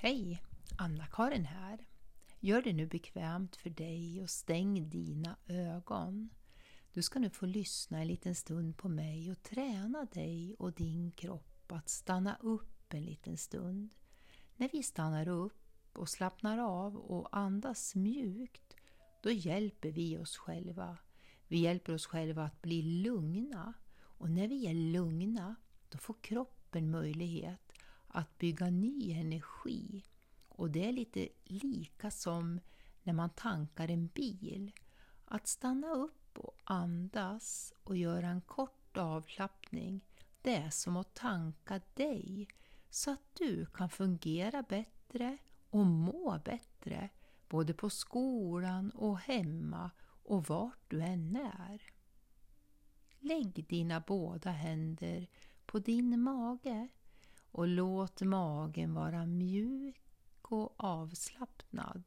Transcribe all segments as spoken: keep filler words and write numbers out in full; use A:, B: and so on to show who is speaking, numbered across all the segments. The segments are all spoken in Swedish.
A: Hej, Anna-Karin här. Gör det nu bekvämt för dig och stäng dina ögon. Du ska nu få lyssna en liten stund på mig och träna dig och din kropp att stanna upp en liten stund. När vi stannar upp och slappnar av och andas mjukt, då hjälper vi oss själva. Vi hjälper oss själva att bli lugna, och när vi är lugna, då får kroppen möjlighet att bygga ny energi. Och det är lite lika som när man tankar en bil. Att stanna upp och andas och göra en kort avslappning, det är som att tanka dig så att du kan fungera bättre och må bättre både på skolan och hemma och vart du än är. Lägg dina båda händer på din mage och låt magen vara mjuk och avslappnad.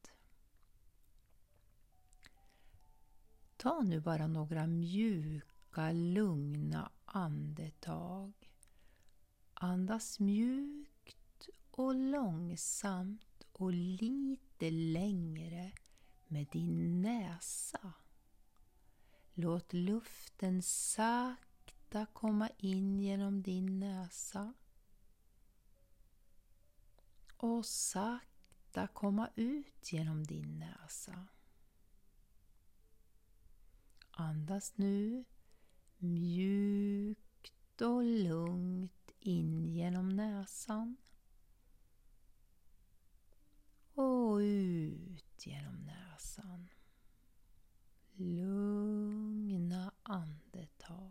A: Ta nu bara några mjuka, lugna andetag. Andas mjukt och långsamt och lite längre med din näsa. Låt luften sakta komma in genom din näsa och sakta komma ut genom din näsa. Andas nu mjukt och lugnt in genom näsan och ut genom näsan. Lugna andetag.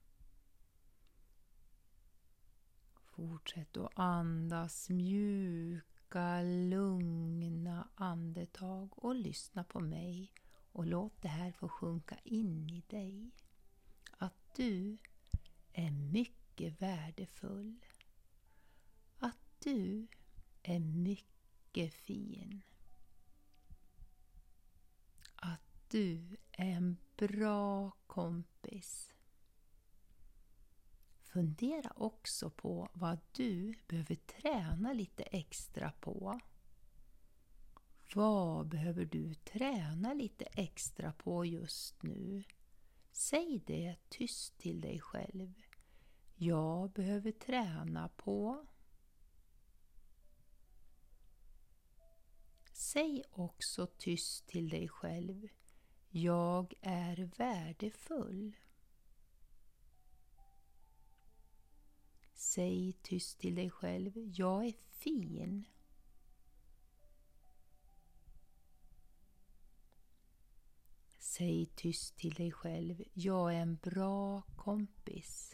A: Fortsätt att andas mjuka, lugna andetag och lyssna på mig och låt det här få sjunka in i dig. Att du är mycket värdefull. Att du är mycket fin. Att du är en bra kompis. Fundera också på vad du behöver träna lite extra på. Vad behöver du träna lite extra på just nu? Säg det tyst till dig själv. Jag behöver träna på. Säg också tyst till dig själv. Jag är värdefull. Säg tyst till dig själv. Jag är fin. Säg tyst till dig själv. Jag är en bra kompis.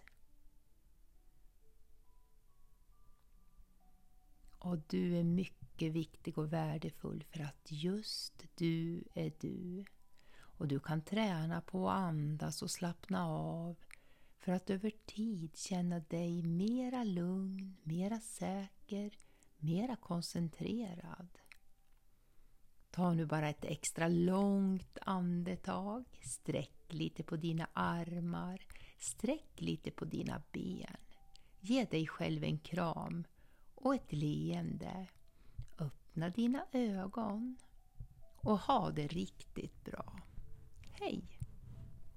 A: Och du är mycket viktig och värdefull för att just du är du. Och du kan träna på att andas och slappna av för att över tid känna dig mera lugn, mera säker, mera koncentrerad. Ta nu bara ett extra långt andetag. Sträck lite på dina armar. Sträck lite på dina ben. Ge dig själv en kram och ett leende. Öppna dina ögon och ha det riktigt bra. Hej!